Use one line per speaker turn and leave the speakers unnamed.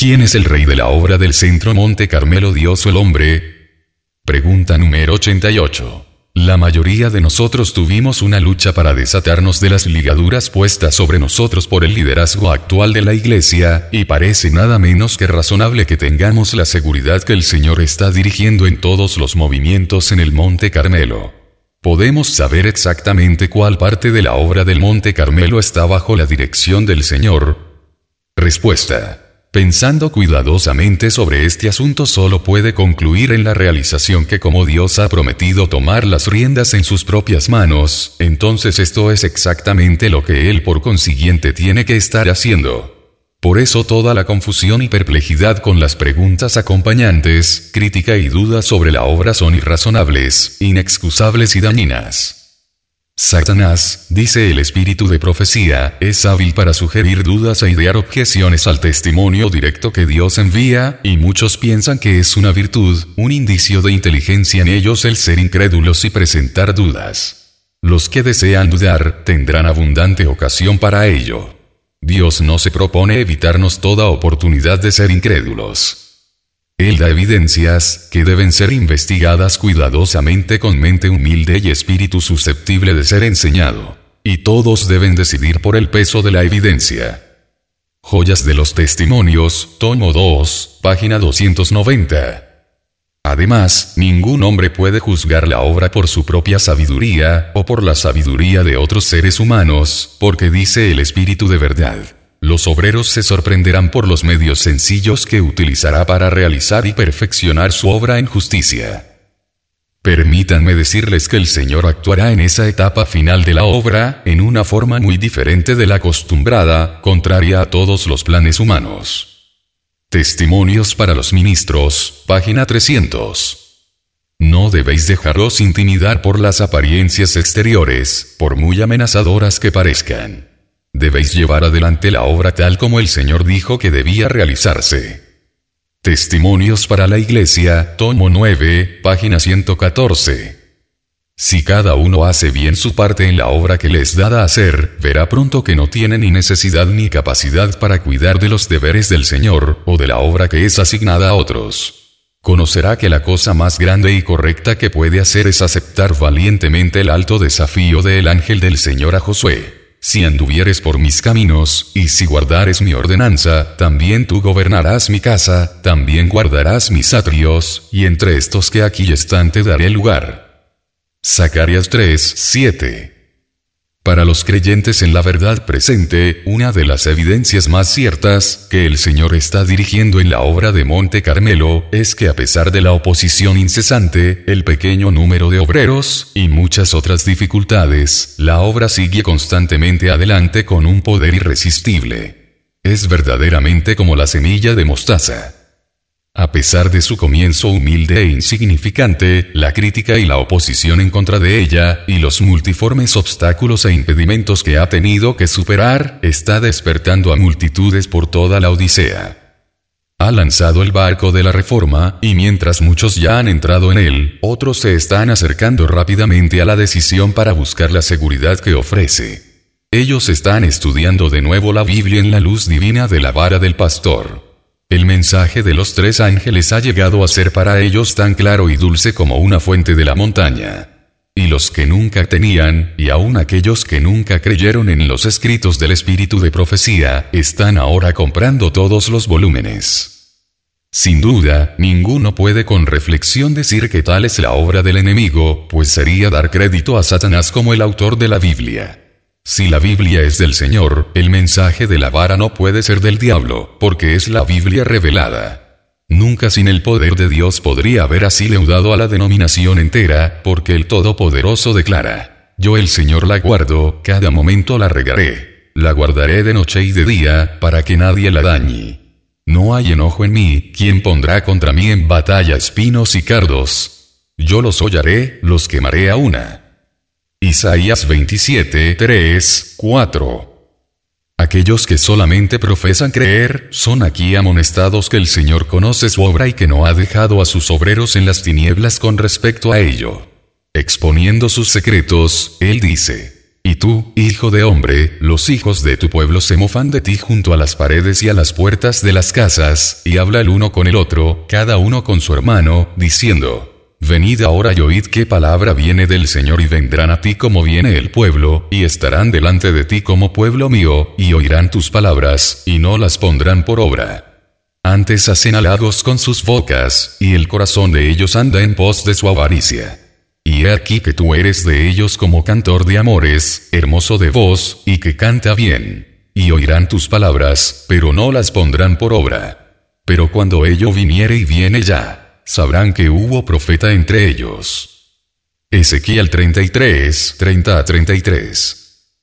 ¿Quién es el rey de la obra del centro Monte Carmelo, Dios o el hombre? Pregunta número 88. La mayoría de nosotros tuvimos una lucha para desatarnos de las ligaduras puestas sobre nosotros por el liderazgo actual de la Iglesia, y parece nada menos que razonable que tengamos la seguridad que el Señor está dirigiendo en todos los movimientos en el Monte Carmelo. ¿Podemos saber exactamente cuál parte de la obra del Monte Carmelo está bajo la dirección del Señor? Respuesta. Pensando cuidadosamente sobre este asunto solo puede concluir en la realización que como Dios ha prometido tomar las riendas en sus propias manos, entonces esto es exactamente lo que Él por consiguiente tiene que estar haciendo. Por eso toda la confusión y perplejidad con las preguntas acompañantes, crítica y dudas sobre la obra son irrazonables, inexcusables y dañinas. Satanás, dice el espíritu de profecía, es hábil para sugerir dudas e idear objeciones al testimonio directo que Dios envía, y muchos piensan que es una virtud, un indicio de inteligencia en ellos el ser incrédulos y presentar dudas. Los que desean dudar, tendrán abundante ocasión para ello. Dios no se propone evitarnos toda oportunidad de ser incrédulos. Él da evidencias, que deben ser investigadas cuidadosamente con mente humilde y espíritu susceptible de ser enseñado. Y todos deben decidir por el peso de la evidencia. Joyas de los Testimonios, tomo 2, página 290. Además, ningún hombre puede juzgar la obra por su propia sabiduría, o por la sabiduría de otros seres humanos, porque dice el Espíritu de verdad. Los obreros se sorprenderán por los medios sencillos que utilizará para realizar y perfeccionar su obra en justicia. Permítanme decirles que el Señor actuará en esa etapa final de la obra, en una forma muy diferente de la acostumbrada, contraria a todos los planes humanos. Testimonios para los ministros, página 300. No debéis dejaros intimidar por las apariencias exteriores, por muy amenazadoras que parezcan. Debéis llevar adelante la obra tal como el Señor dijo que debía realizarse. Testimonios para la Iglesia, tomo 9, página 114. Si cada uno hace bien su parte en la obra que le es dada hacer, verá pronto que no tiene ni necesidad ni capacidad para cuidar de los deberes del Señor, o de la obra que es asignada a otros. Conocerá que la cosa más grande y correcta que puede hacer es aceptar valientemente el alto desafío del ángel del Señor a Josué. Si anduvieres por mis caminos, y si guardares mi ordenanza, también tú gobernarás mi casa, también guardarás mis atrios, y entre estos que aquí están te daré lugar. Zacarías 3, 7. Para los creyentes en la verdad presente, una de las evidencias más ciertas, que el Señor está dirigiendo en la obra de Monte Carmelo, es que a pesar de la oposición incesante, el pequeño número de obreros, y muchas otras dificultades, la obra sigue constantemente adelante con un poder irresistible. Es verdaderamente como la semilla de mostaza. A pesar de su comienzo humilde e insignificante, la crítica y la oposición en contra de ella, y los multiformes obstáculos e impedimentos que ha tenido que superar, está despertando a multitudes por toda la Odisea. Ha lanzado el barco de la reforma, y mientras muchos ya han entrado en él, otros se están acercando rápidamente a la decisión para buscar la seguridad que ofrece. Ellos están estudiando de nuevo la Biblia en la luz divina de la vara del pastor. El mensaje de los 3 ángeles ha llegado a ser para ellos tan claro y dulce como una fuente de la montaña. Y los que nunca tenían, y aun aquellos que nunca creyeron en los escritos del espíritu de profecía, están ahora comprando todos los volúmenes. Sin duda, ninguno puede con reflexión decir que tal es la obra del enemigo, pues sería dar crédito a Satanás como el autor de la Biblia. Si la Biblia es del Señor, el mensaje de la vara no puede ser del diablo, porque es la Biblia revelada. Nunca sin el poder de Dios podría haber así leudado a la denominación entera, porque el Todopoderoso declara: yo el Señor la guardo, cada momento la regaré. La guardaré de noche y de día, para que nadie la dañe. No hay enojo en mí, ¿quién pondrá contra mí en batalla espinos y cardos? Yo los hollaré, los quemaré a una. Isaías 27, 3, 4. Aquellos que solamente profesan creer, son aquí amonestados que el Señor conoce su obra y que no ha dejado a sus obreros en las tinieblas con respecto a ello. Exponiendo sus secretos, Él dice: Y tú, hijo de hombre, los hijos de tu pueblo se mofan de ti junto a las paredes y a las puertas de las casas, y habla el uno con el otro, cada uno con su hermano, diciendo: Venid ahora y oíd qué palabra viene del Señor, y vendrán a ti como viene el pueblo, y estarán delante de ti como pueblo mío, y oirán tus palabras, y no las pondrán por obra. Antes hacen halagos con sus bocas, y el corazón de ellos anda en pos de su avaricia. Y he aquí que tú eres de ellos como cantor de amores, hermoso de voz, y que canta bien. Y oirán tus palabras, pero no las pondrán por obra. Pero cuando ello viniere, y viene ya, sabrán que hubo profeta entre ellos. Ezequiel 33, 30 a 33.